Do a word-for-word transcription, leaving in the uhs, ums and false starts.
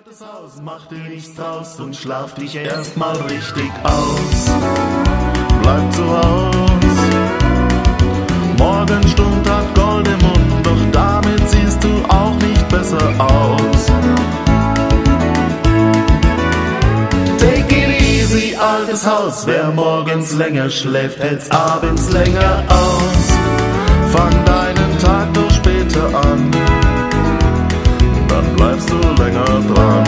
altes Haus, mach dir nichts draus und schlaf dich erstmal richtig aus. Bleib zu Haus. Morgenstund hat Gold im Mund, doch damit siehst du auch nicht besser aus. Take it easy, altes Haus, wer morgens länger schläft, hält's abends länger aus. Fang deinen Tag nur später an, dann bleibst du länger dran.